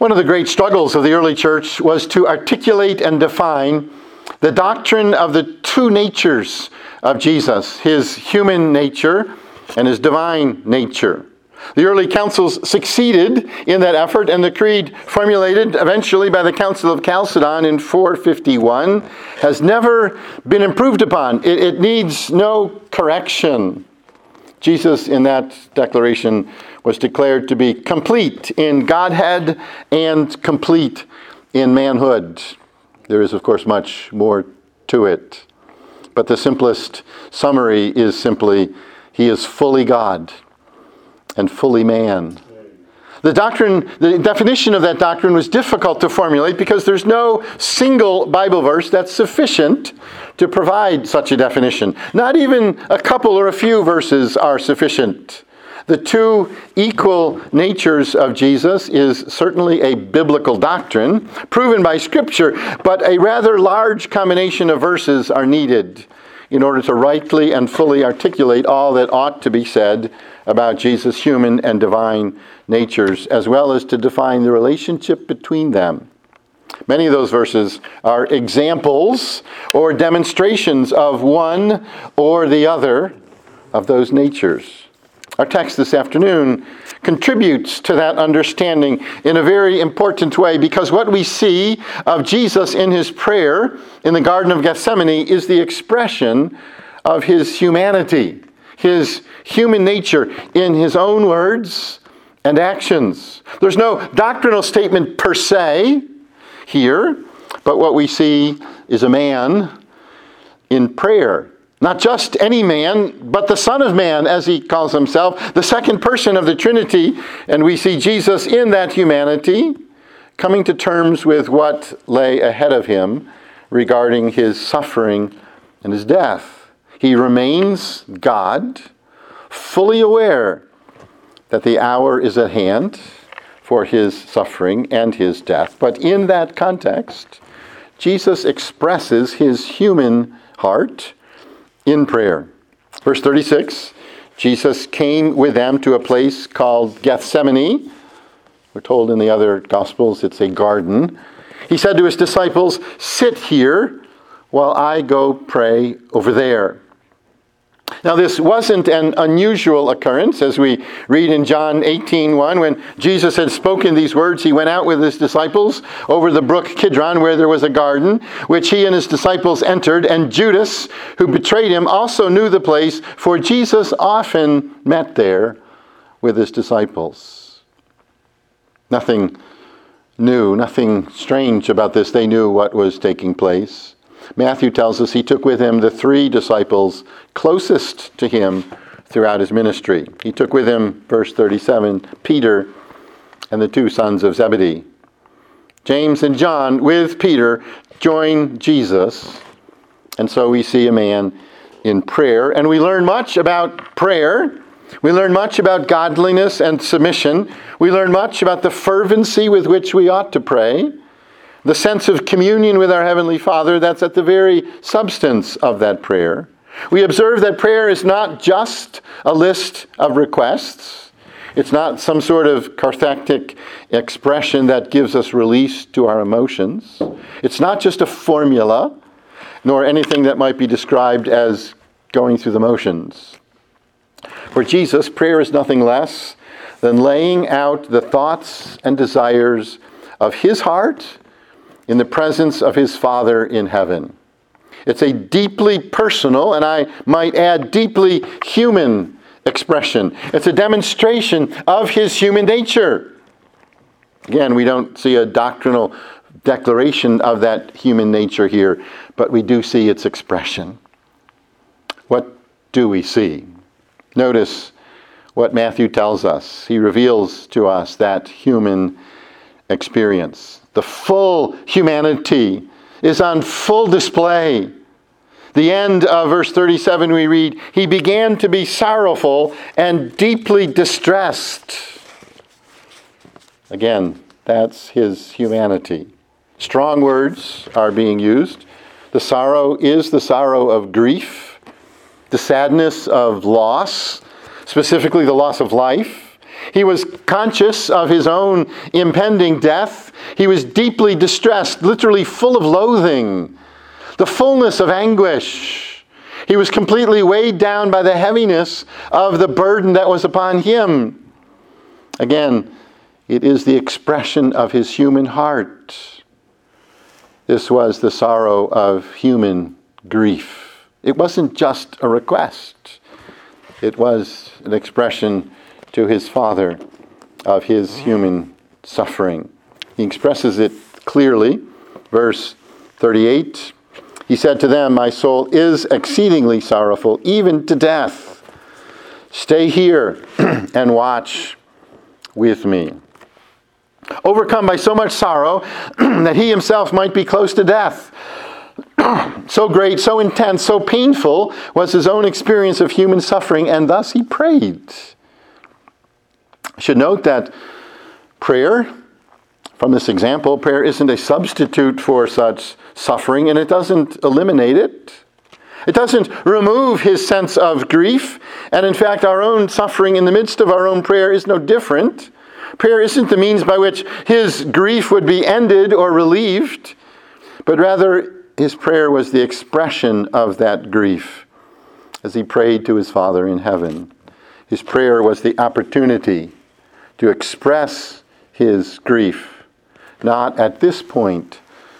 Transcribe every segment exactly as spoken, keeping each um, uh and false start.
One of the great struggles of the early church was to articulate and define the doctrine of the two natures of Jesus, his human nature and his divine nature. The early councils succeeded in that effort, and the creed formulated eventually by the Council of Chalcedon in four fifty-one has never been improved upon. It, it needs no correction. Jesus, in that declaration, was declared to be complete in Godhead and complete in manhood. There is, of course, much more to it. But the simplest summary is simply, he is fully God and fully man. The doctrine, the definition of that doctrine was difficult to formulate because there's no single Bible verse that's sufficient to provide such a definition. Not even a couple or a few verses are sufficient. The two equal natures of Jesus is certainly a biblical doctrine, proven by Scripture, but a rather large combination of verses are needed in order to rightly and fully articulate all that ought to be said about Jesus' human and divine natures, as well as to define the relationship between them. Many of those verses are examples or demonstrations of one or the other of those natures. Our text this afternoon contributes to that understanding in a very important way, because what we see of Jesus in his prayer in the Garden of Gethsemane is the expression of his humanity, his human nature in his own words and actions. There's no doctrinal statement per se here, but what we see is a man in prayer. Not just any man, but the Son of Man, as he calls himself, the second person of the Trinity. And we see Jesus in that humanity, coming to terms with what lay ahead of him regarding his suffering and his death. He remains God, fully aware that the hour is at hand for his suffering and his death. But in that context, Jesus expresses his human heart in prayer. Verse thirty-six, Jesus came with them to a place called Gethsemane. We're told in the other Gospels it's a garden. He said to his disciples, "Sit here while I go pray over there." Now, this wasn't an unusual occurrence, as we read in John eighteen one. When Jesus had spoken these words, he went out with his disciples over the brook Kidron, where there was a garden, which he and his disciples entered. And Judas, who betrayed him, also knew the place, for Jesus often met there with his disciples. Nothing new, nothing strange about this. They knew what was taking place. Matthew tells us he took with him the three disciples closest to him throughout his ministry. He took with him, verse thirty-seven, Peter and the two sons of Zebedee. James and John, with Peter, join Jesus. And so we see a man in prayer. And we learn much about prayer. We learn much about godliness and submission. We learn much about the fervency with which we ought to pray. The sense of communion with our Heavenly Father, that's at the very substance of that prayer. We observe that prayer is not just a list of requests. It's not some sort of cathartic expression that gives us release to our emotions. It's not just a formula, nor anything that might be described as going through the motions. For Jesus, prayer is nothing less than laying out the thoughts and desires of his heart in the presence of his Father in heaven. It's a deeply personal, and I might add deeply human expression. It's a demonstration of his human nature. Again, we don't see a doctrinal declaration of that human nature here, but we do see its expression. What do we see? Notice what Matthew tells us. He reveals to us that human experience. The full humanity is on full display. The end of verse thirty-seven we read, he began to be sorrowful and deeply distressed. Again, that's his humanity. Strong words are being used. The sorrow is the sorrow of grief, the sadness of loss, specifically the loss of life. He was conscious of his own impending death. He was deeply distressed, literally full of loathing, the fullness of anguish. He was completely weighed down by the heaviness of the burden that was upon him. Again, it is the expression of his human heart. This was the sorrow of human grief. It wasn't just a request. It was an expression to his Father of his human suffering. He expresses it clearly. Verse thirty-eight, he said to them, "My soul is exceedingly sorrowful, even to death. Stay here and watch with me." Overcome by so much sorrow that he himself might be close to death. So great, so intense, so painful was his own experience of human suffering, and thus he prayed. I should note that prayer, from this example, prayer isn't a substitute for such suffering, and it doesn't eliminate it. It doesn't remove his sense of grief, and in fact, our own suffering in the midst of our own prayer is no different. Prayer isn't the means by which his grief would be ended or relieved, but rather his prayer was the expression of that grief as he prayed to his Father in heaven. His prayer was the opportunity to express his grief, not at this point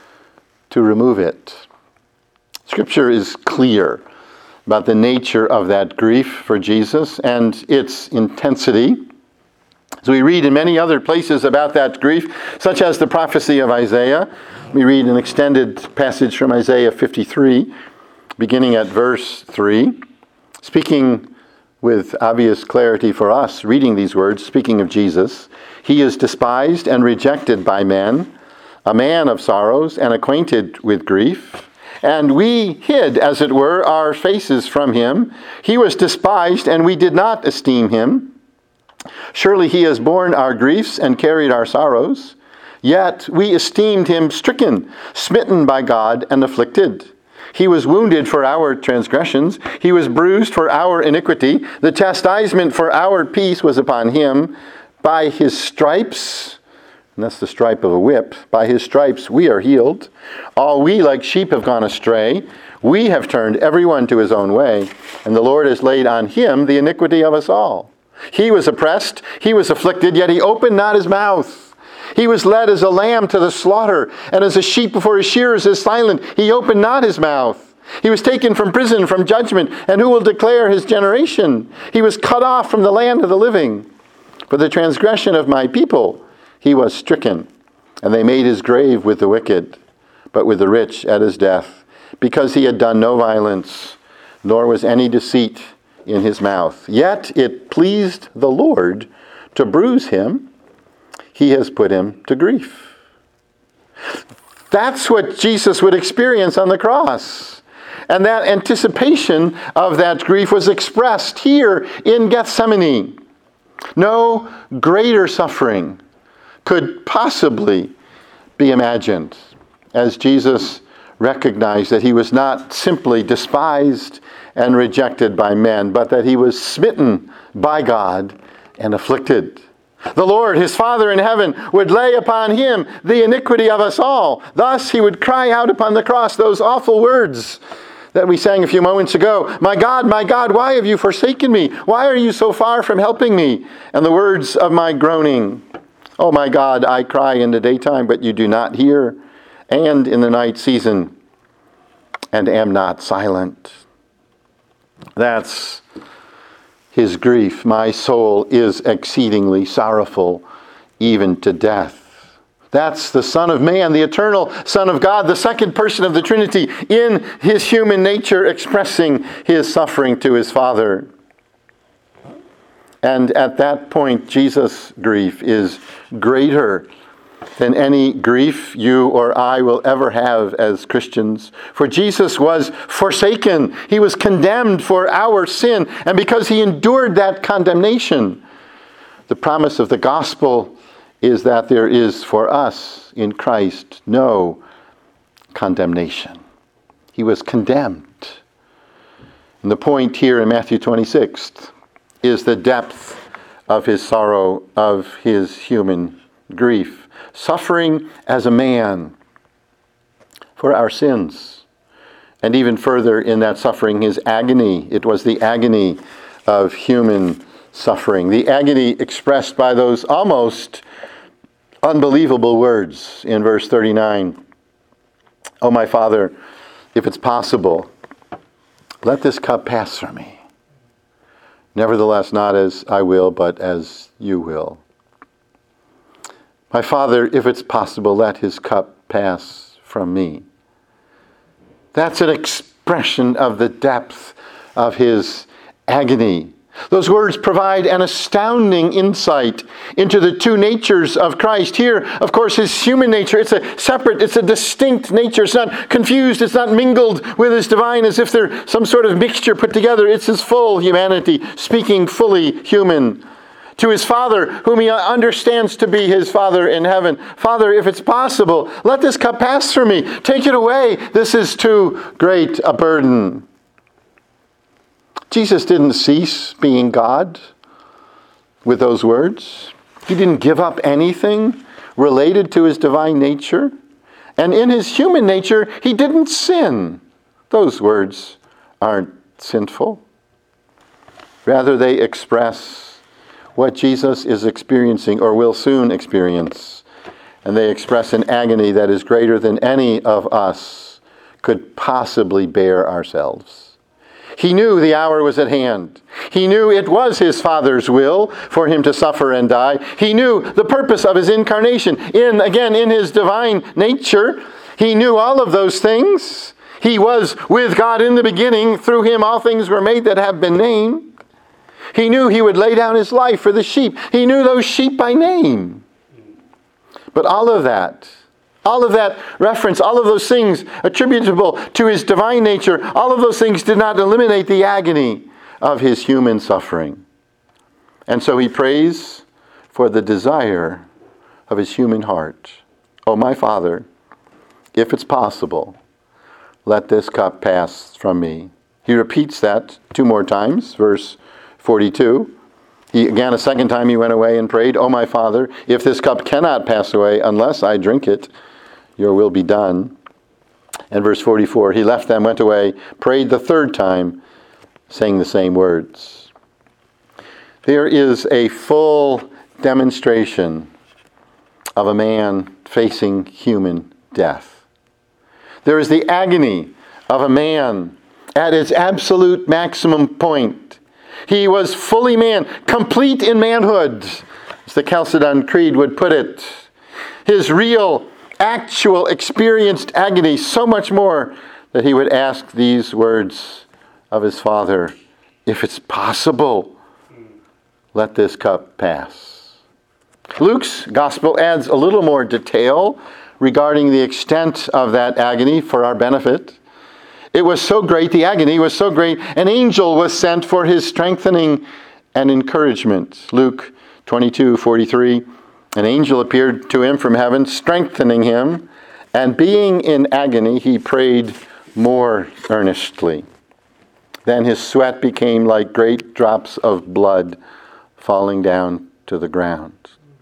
to remove it. Scripture is clear about the nature of that grief for Jesus and its intensity. As we read in many other places about that grief, such as the prophecy of Isaiah, we read an extended passage from Isaiah fifty-three, beginning at verse three, speaking with obvious clarity for us, reading these words, speaking of Jesus. "He is despised and rejected by men, a man of sorrows and acquainted with grief. And we hid, as it were, our faces from him. He was despised, and we did not esteem him. Surely he has borne our griefs and carried our sorrows. Yet we esteemed him stricken, smitten by God, and afflicted. He was wounded for our transgressions. He was bruised for our iniquity. The chastisement for our peace was upon him. By his stripes," and that's the stripe of a whip, "by his stripes we are healed. All we like sheep have gone astray. We have turned everyone to his own way, and the Lord has laid on him the iniquity of us all. He was oppressed, he was afflicted, yet he opened not his mouth. He was led as a lamb to the slaughter, and as a sheep before his shearers is silent, he opened not his mouth. He was taken from prison, from judgment, and who will declare his generation? He was cut off from the land of the living. For the transgression of my people he was stricken, and they made his grave with the wicked, but with the rich at his death, because he had done no violence, nor was any deceit in his mouth. Yet it pleased the Lord to bruise him. He has put him to grief." That's what Jesus would experience on the cross. And that anticipation of that grief was expressed here in Gethsemane. No greater suffering could possibly be imagined as Jesus recognized that he was not simply despised and rejected by men, but that he was smitten by God and afflicted. The Lord, his Father in heaven, would lay upon him the iniquity of us all. Thus he would cry out upon the cross those awful words that we sang a few moments ago. "My God, my God, why have you forsaken me? Why are you so far from helping me?" And the words of my groaning, "Oh my God, I cry in the daytime, but you do not hear, and in the night season, and am not silent." That's his grief. "My soul is exceedingly sorrowful, even to death." That's the Son of Man, the eternal Son of God, the second person of the Trinity, in his human nature expressing his suffering to his Father. And at that point, Jesus' grief is greater than any grief you or I will ever have as Christians. For Jesus was forsaken. He was condemned for our sin. And because he endured that condemnation, the promise of the gospel is that there is for us in Christ no condemnation. He was condemned. And the point here in Matthew twenty-six is the depth of his sorrow, of his human grief. Suffering as a man for our sins. And even further in that suffering, his agony. It was the agony of human suffering. The agony expressed by those almost unbelievable words in verse thirty-nine. "Oh, my Father, if it's possible, let this cup pass from me. Nevertheless, not as I will, but as you will. My Father, if it's possible, let his cup pass from me." That's an expression of the depth of his agony. Those words provide an astounding insight into the two natures of Christ. Here, of course, his human nature. It's a separate, it's a distinct nature. It's not confused. It's not mingled with his divine as if they're some sort of mixture put together. It's his full humanity, speaking fully human. To his Father, whom he understands to be his Father in heaven. "Father, if it's possible, let this cup pass from me. Take it away. This is too great a burden." Jesus didn't cease being God with those words. He didn't give up anything related to his divine nature. And in his human nature, he didn't sin. Those words aren't sinful. Rather, they express what Jesus is experiencing or will soon experience. And they express an agony that is greater than any of us could possibly bear ourselves. He knew the hour was at hand. He knew it was his Father's will for him to suffer and die. He knew the purpose of his incarnation. In, again, in his divine nature, he knew all of those things. He was with God in the beginning. Through him all things were made that have been named. He knew he would lay down his life for the sheep. He knew those sheep by name. But all of that, all of that reference, all of those things attributable to his divine nature, all of those things did not eliminate the agony of his human suffering. And so he prays for the desire of his human heart. "Oh, my Father, if it's possible, let this cup pass from me." He repeats that two more times, verse forty-two. He again, a second time he went away and prayed, "Oh, my Father, if this cup cannot pass away unless I drink it, your will be done." And verse forty-four, he left them, went away, prayed the third time, saying the same words. There is a full demonstration of a man facing human death. There is the agony of a man at its absolute maximum point. He was fully man, complete in manhood, as the Chalcedon Creed would put it. His real, actual, experienced agony, so much more that he would ask these words of his Father, "If it's possible, let this cup pass." Luke's gospel adds a little more detail regarding the extent of that agony for our benefit. It was so great, the agony was so great, an angel was sent for his strengthening and encouragement. Luke twenty-two forty-three, an angel appeared to him from heaven, strengthening him, and being in agony, he prayed more earnestly. Then his sweat became like great drops of blood falling down to the ground.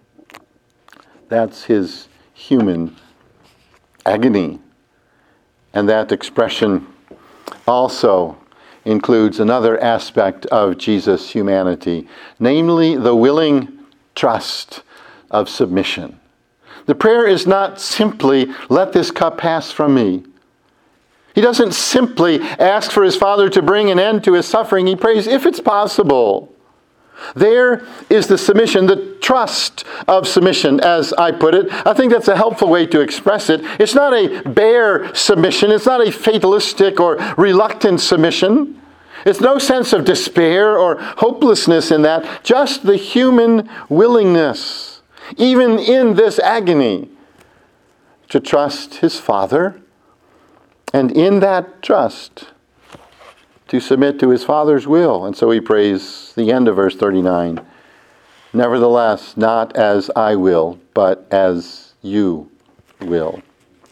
That's his human agony. And that expression also includes another aspect of Jesus' humanity, namely the willing trust of submission. The prayer is not simply, "Let this cup pass from me." He doesn't simply ask for his Father to bring an end to his suffering. He prays, "If it's possible." There is the submission, the trust of submission, as I put it. I think that's a helpful way to express it. It's not a bare submission. It's not a fatalistic or reluctant submission. It's no sense of despair or hopelessness in that. Just the human willingness, even in this agony, to trust his Father. And in that trust, to submit to his Father's will. And so he prays the end of verse thirty-nine. "Nevertheless, not as I will, but as you will."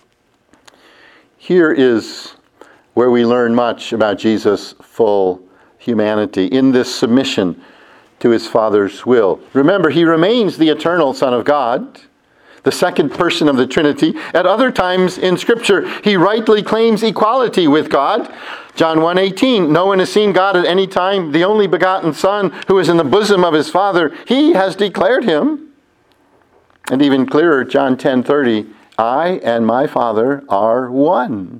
Here is where we learn much about Jesus' full humanity, in this submission to to his Father's will. Remember, he remains the eternal Son of God, the second person of the Trinity. At other times in Scripture, he rightly claims equality with God. John one eighteen, no one has seen God at any time. The only begotten Son who is in the bosom of his Father, he has declared him. And even clearer, John ten thirty, I and my Father are one.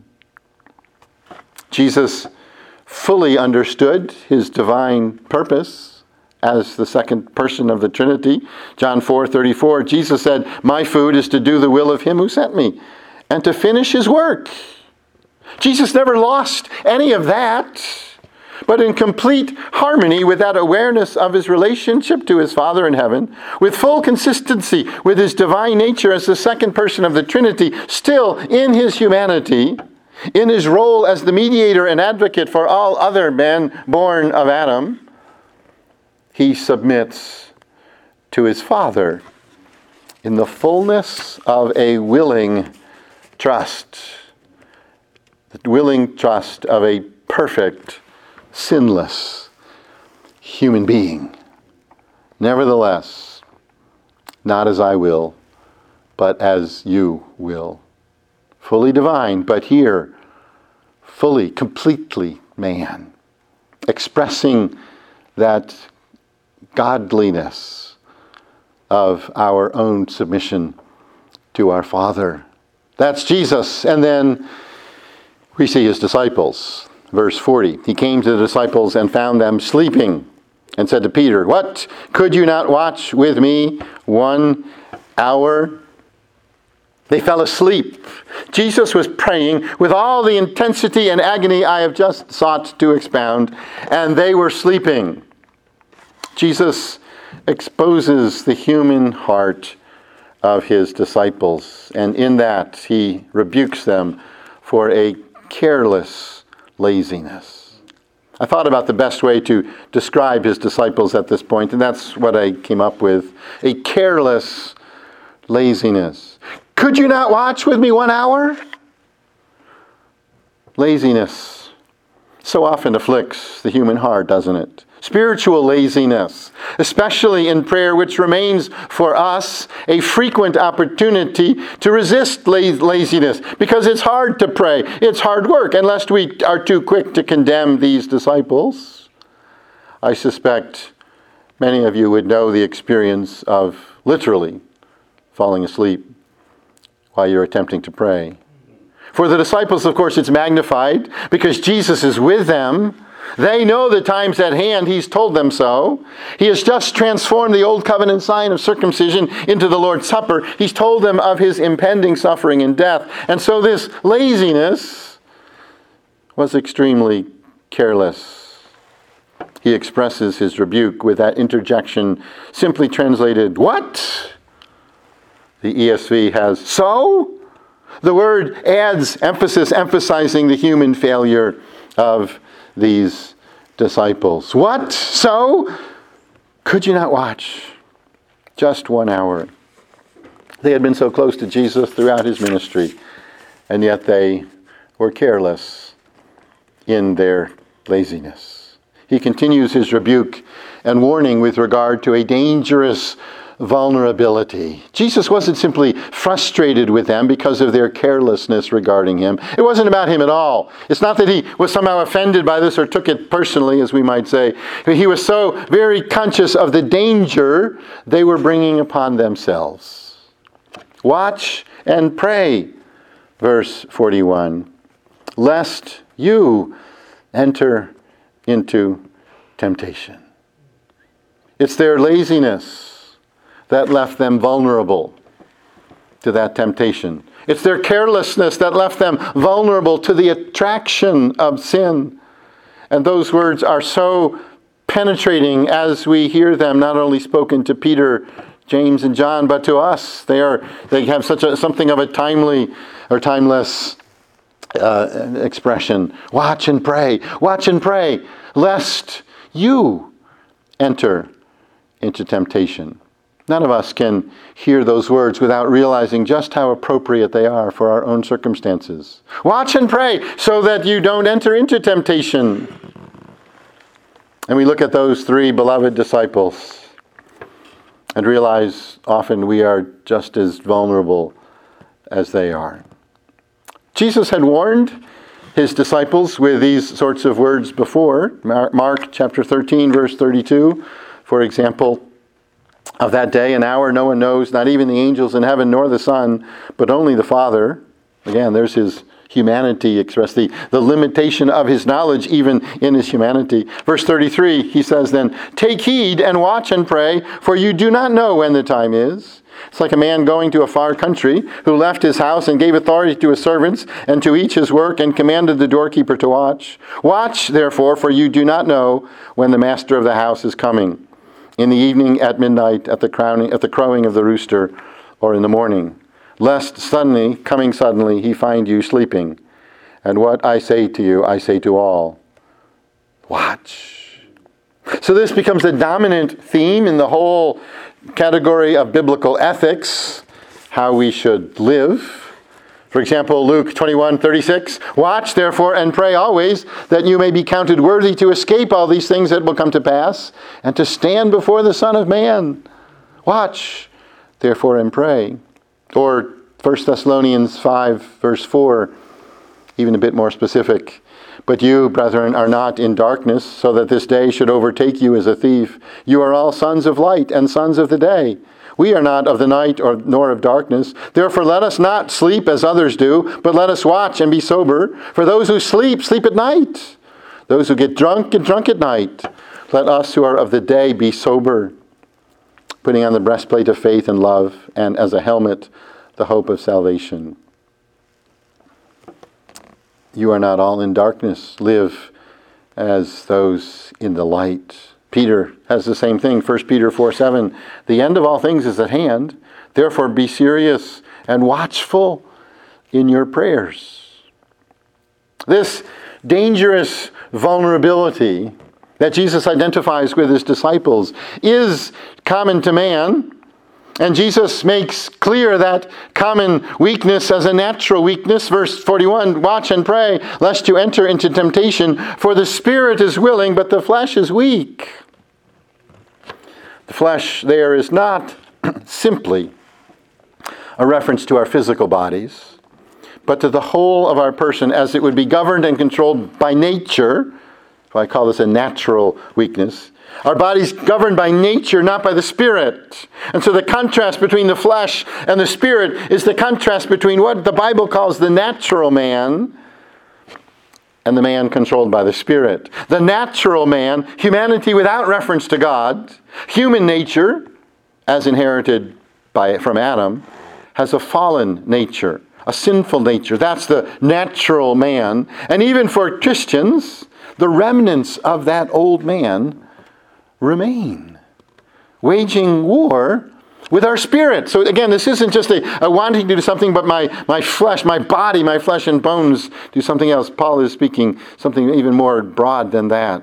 Jesus fully understood his divine purpose as the second person of the Trinity. John four thirty-four, Jesus said, my food is to do the will of him who sent me and to finish his work. Jesus never lost any of that, but in complete harmony with that awareness of his relationship to his Father in heaven, with full consistency with his divine nature as the second person of the Trinity, still in his humanity, in his role as the mediator and advocate for all other men born of Adam, he submits to his Father in the fullness of a willing trust. The willing trust of a perfect, sinless human being. Nevertheless, not as I will, but as you will. Fully divine, but here, fully, completely man. Expressing that godliness of our own submission to our Father. That's Jesus. And then we see his disciples. Verse forty, he came to the disciples and found them sleeping and said to Peter, what? Could you not watch with me one hour? They fell asleep. Jesus was praying with all the intensity and agony I have just sought to expound, and they were sleeping. Jesus exposes the human heart of his disciples, and in that he rebukes them for a careless laziness. I thought about the best way to describe his disciples at this point, and that's what I came up with. A careless laziness. Could you not watch with me one hour? Laziness so often afflicts the human heart, doesn't it? Spiritual laziness, especially in prayer, which remains for us a frequent opportunity to resist laziness, because it's hard to pray. It's hard work, and lest we are too quick to condemn these disciples. I suspect many of you would know the experience of literally falling asleep while you're attempting to pray. For the disciples, of course, it's magnified because Jesus is with them. They know the time's at hand. He's told them so. He has just transformed the old covenant sign of circumcision into the Lord's Supper. He's told them of his impending suffering and death. And so this laziness was extremely careless. He expresses his rebuke with that interjection, simply translated, what? The E S V has, so? The word adds emphasis, emphasizing the human failure of these disciples. What? So? Could you not watch just one hour? They had been so close to Jesus throughout his ministry, and yet they were careless in their laziness. He continues his rebuke and warning with regard to a dangerous vulnerability. Jesus wasn't simply frustrated with them because of their carelessness regarding him. It wasn't about him at all. It's not that he was somehow offended by this or took it personally, as we might say. He was so very conscious of the danger they were bringing upon themselves. Watch and pray, verse forty-one, lest you enter into temptation. It's their laziness that left them vulnerable to that temptation. It's their carelessness that left them vulnerable to the attraction of sin. And those words are so penetrating as we hear them, not only spoken to Peter, James, and John, but to us. They are they have such a something of a timely or timeless uh, expression. Watch and pray. Watch and pray, lest you enter into temptation. None of us can hear those words without realizing just how appropriate they are for our own circumstances. Watch and pray so that you don't enter into temptation. And we look at those three beloved disciples and realize often we are just as vulnerable as they are. Jesus had warned his disciples with these sorts of words before. Mark chapter thirteen, verse thirty-two, for example, of that day and hour no one knows, not even the angels in heaven nor the Son, but only the Father. Again, there's his humanity expressed, the, the limitation of his knowledge even in his humanity. Verse thirty-three, he says then, "Take heed and watch and pray, for you do not know when the time is." It's like a man going to a far country who left his house and gave authority to his servants and to each his work and commanded the doorkeeper to watch. "Watch, therefore, for you do not know when the master of the house is coming, in the evening, at midnight, at the crowning, at the crowing of the rooster, or in the morning, lest suddenly, coming suddenly, he find you sleeping. And what I say to you, I say to all, watch." So this becomes a dominant theme in the whole category of biblical ethics, how we should live. For example, Luke twenty-one thirty-six, "Watch, therefore, and pray always, that you may be counted worthy to escape all these things that will come to pass, and to stand before the Son of Man. Watch, therefore, and pray." Or First Thessalonians five, verse four, even a bit more specific. "But you, brethren, are not in darkness, so that this day should overtake you as a thief. You are all sons of light and sons of the day. We are not of the night or nor of darkness. Therefore let us not sleep as others do, but let us watch and be sober. For those who sleep, sleep at night. Those who get drunk, get drunk at night. Let us who are of the day be sober, putting on the breastplate of faith and love, and as a helmet, the hope of salvation." You are not all in darkness. Live as those in the light. Peter has the same thing. First Peter four seven. "The end of all things is at hand. Therefore be serious and watchful in your prayers." This dangerous vulnerability that Jesus identifies with his disciples is common to man. And Jesus makes clear that common weakness as a natural weakness. Verse forty-one, "Watch and pray, lest you enter into temptation. For the spirit is willing, but the flesh is weak." The flesh there is not simply a reference to our physical bodies, but to the whole of our person as it would be governed and controlled by nature. So I call this a natural weakness. Our body's governed by nature, not by the Spirit. And so the contrast between the flesh and the Spirit is the contrast between what the Bible calls the natural man and the man controlled by the Spirit. The natural man, humanity without reference to God, human nature, as inherited by from Adam, has a fallen nature, a sinful nature. That's the natural man. And even for Christians, the remnants of that old man remain, waging war with our spirit. So again, this isn't just a, a wanting to do something, but my, my flesh, my body, my flesh and bones do something else. Paul is speaking something even more broad than that.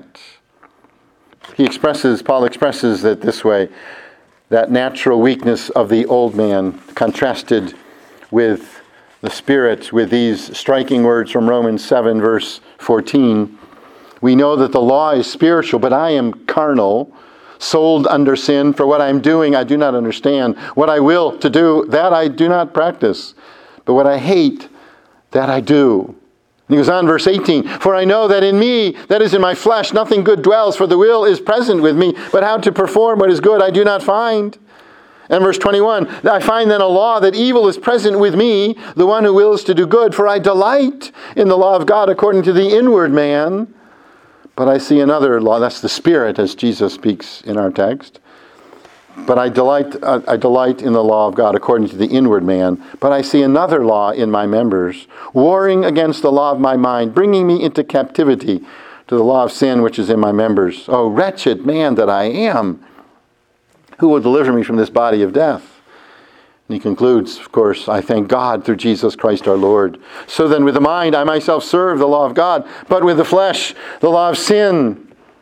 He expresses, Paul expresses it this way, that natural weakness of the old man contrasted with the Spirit, with these striking words from Romans seven, verse fourteen. "We know that the law is spiritual, but I am carnal, sold under sin. For what I am doing, I do not understand. What I will to do, that I do not practice. But what I hate, that I do." And he goes on, verse eighteen, "For I know that in me, that is in my flesh, nothing good dwells, for the will is present with me, but how to perform what is good I do not find." And verse twenty-one, "I find then a law that evil is present with me, the one who wills to do good, for I delight in the law of God according to the inward man. But I see another law," that's the Spirit as Jesus speaks in our text. "But I delight, uh, I delight in the law of God according to the inward man. But I see another law in my members, warring against the law of my mind, bringing me into captivity to the law of sin which is in my members. Oh, wretched man that I am! Who will deliver me from this body of death?" And he concludes, of course, "I thank God through Jesus Christ our Lord. So then with the mind I myself serve the law of God, but with the flesh the law of sin."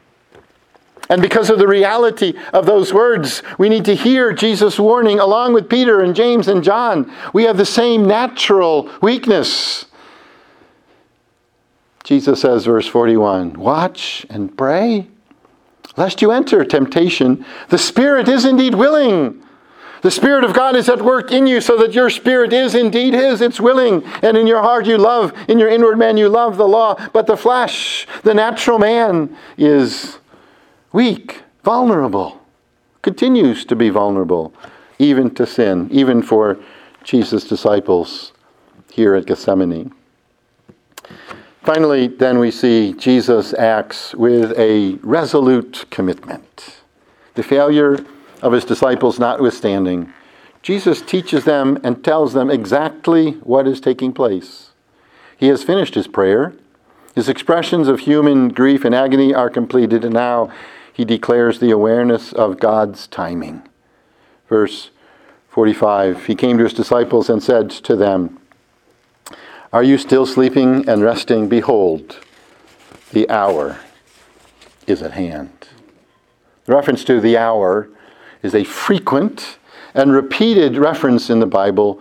And because of the reality of those words, we need to hear Jesus' warning along with Peter and James and John. We have the same natural weakness. Jesus says, verse forty-one, "Watch and pray." lest you enter temptation. The spirit is indeed willing. The Spirit of God is at work in you so that your spirit is indeed His. It's willing. And in your heart you love, in your inward man you love the law. But the flesh, the natural man, is weak, vulnerable, continues to be vulnerable, even to sin, even for Jesus' disciples here at Gethsemane. Finally, then we see Jesus acts with a resolute commitment. The failure of His disciples notwithstanding, Jesus teaches them and tells them exactly what is taking place. He has finished His prayer. His expressions of human grief and agony are completed, and now He declares the awareness of God's timing. Verse forty-five, He came to His disciples and said to them, "Are you still sleeping and resting? Behold, the hour is at hand." The reference to the hour is a frequent and repeated reference in the Bible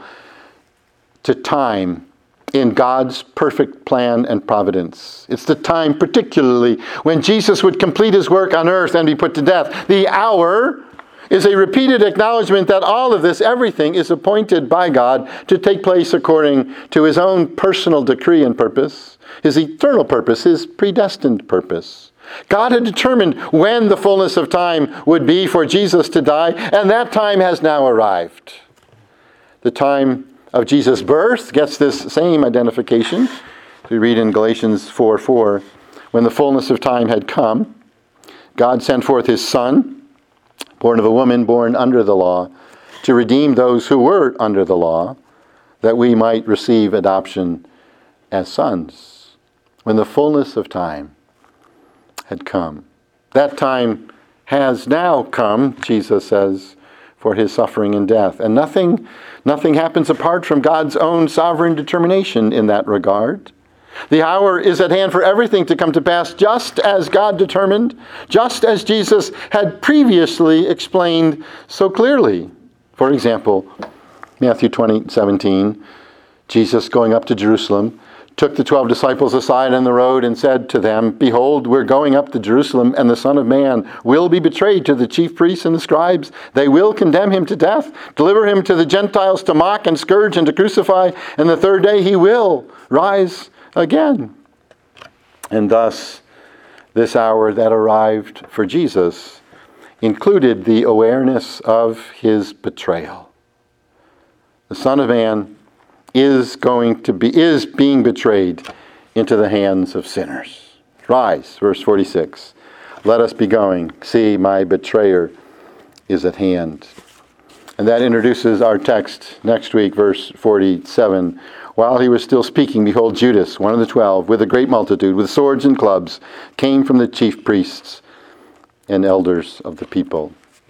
to time in God's perfect plan and providence. It's the time particularly when Jesus would complete His work on earth and be put to death. The hour is a repeated acknowledgement that all of this, everything, is appointed by God to take place according to His own personal decree and purpose, His eternal purpose, His predestined purpose. God had determined when the fullness of time would be for Jesus to die, and that time has now arrived. The time of Jesus' birth gets this same identification. We read in Galatians four four, when the fullness of time had come, God sent forth His Son, born of a woman born under the law, to redeem those who were under the law, that we might receive adoption as sons. When the fullness of time had come. That time has now come, Jesus says, for His suffering and death. And nothing, nothing happens apart from God's own sovereign determination in that regard. The hour is at hand for everything to come to pass just as God determined, just as Jesus had previously explained so clearly. For example, Matthew twenty seventeen, Jesus going up to Jerusalem took the twelve disciples aside on the road and said to them, "Behold, we're going up to Jerusalem, and the Son of Man will be betrayed to the chief priests and the scribes. They will condemn Him to death, deliver Him to the Gentiles to mock and scourge and to crucify, and the third day He will rise again." And thus, this hour that arrived for Jesus included the awareness of His betrayal. The Son of Man is going to be is being betrayed into the hands of sinners. Rise, verse forty-six. Let us be going. See, my betrayer is at hand. And that introduces our text next week, verse forty-seven. While He was still speaking, behold, Judas, one of the twelve, with a great multitude, with swords and clubs, came from the chief priests and elders of the people.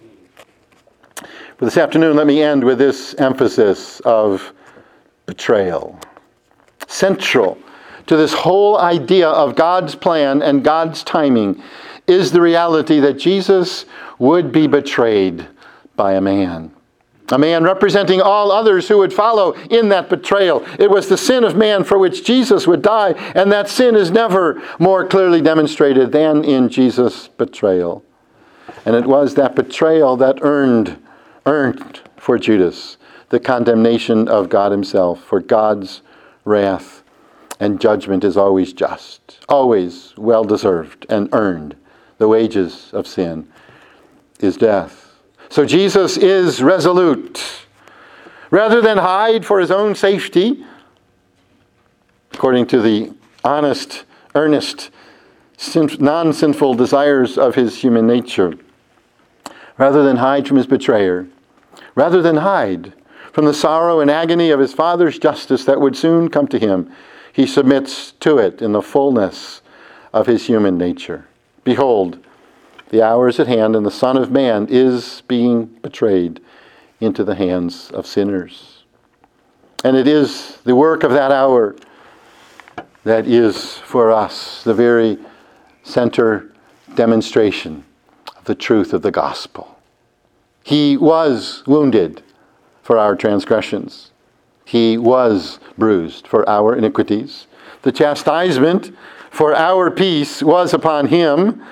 For this afternoon, let me end with this emphasis of betrayal. Central to this whole idea of God's plan and God's timing is the reality that Jesus would be betrayed by a man. A man representing all others who would follow in that betrayal. It was the sin of man for which Jesus would die, and that sin is never more clearly demonstrated than in Jesus' betrayal. And it was that betrayal that earned, earned for Judas the condemnation of God Himself, for God's wrath and judgment is always just, always well-deserved and earned. The wages of sin is death. So Jesus is resolute. Rather than hide for His own safety, according to the honest, earnest, non-sinful desires of His human nature, rather than hide from His betrayer, rather than hide from the sorrow and agony of His Father's justice that would soon come to Him, He submits to it in the fullness of His human nature. Behold, the hour is at hand, and the Son of Man is being betrayed into the hands of sinners. And it is the work of that hour that is for us the very center demonstration of the truth of the gospel. He was wounded for our transgressions. He was bruised for our iniquities. The chastisement for our peace was upon Him,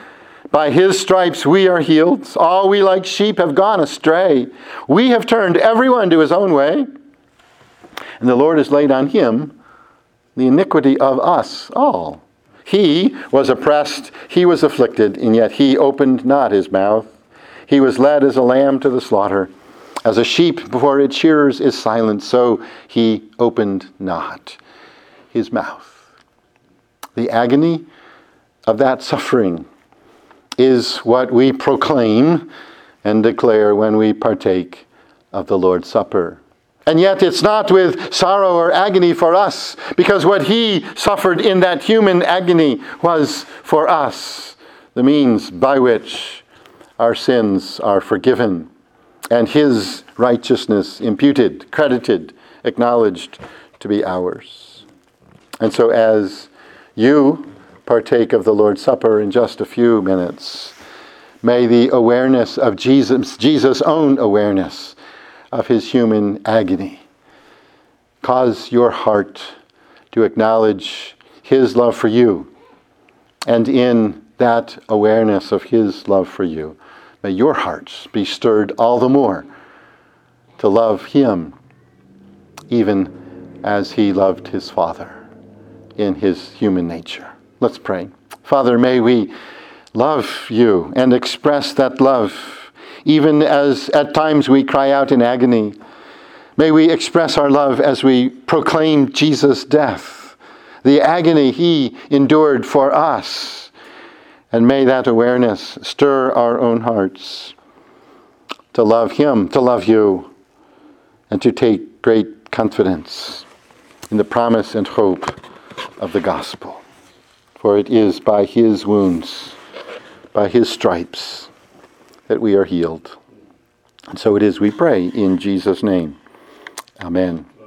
By his stripes we are healed. All we like sheep have gone astray. We have turned everyone to his own way. And the Lord has laid on him the iniquity of us all. He was oppressed, he was afflicted, and yet he opened not his mouth. He was led as a lamb to the slaughter. As a sheep before its shearers is silent, so he opened not his mouth. The agony of that suffering is what we proclaim and declare when we partake of the Lord's Supper. And yet it's not with sorrow or agony for us, because what he suffered in that human agony was for us the means by which our sins are forgiven and his righteousness imputed, credited, acknowledged to be ours. And so as you partake of the Lord's Supper in just a few minutes, may the awareness of Jesus, Jesus' own awareness of his human agony cause your heart to acknowledge his love for you. And in that awareness of his love for you, may your hearts be stirred all the more to love him even as he loved his Father in his human nature. Let's pray. Father, may we love you and express that love even as at times we cry out in agony. May we express our love as we proclaim Jesus' death, the agony he endured for us. And may that awareness stir our own hearts to love him, to love you, and to take great confidence in the promise and hope of the gospel. For it is by his wounds, by his stripes, that we are healed. And so it is we pray in Jesus' name. Amen.